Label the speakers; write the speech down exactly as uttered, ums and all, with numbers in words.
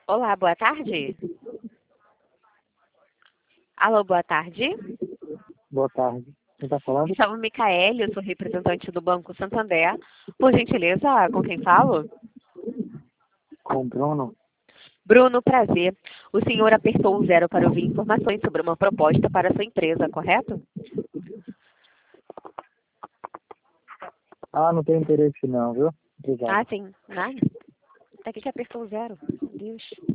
Speaker 1: Olá, boa tarde. Alô, boa tarde.
Speaker 2: Boa tarde. Quem está falando?
Speaker 1: Me chamo Micaele, eu sou representante do Banco Santander. Por gentileza, com quem falo?
Speaker 2: Com o Bruno.
Speaker 1: Bruno, prazer. O senhor apertou o zero para ouvir informações sobre uma proposta para a sua empresa, correto?
Speaker 2: Ah, não tem interesse não, viu? Obrigado.
Speaker 1: Ah, sim. Nada. Até que que apertou o zero. Meu Deus.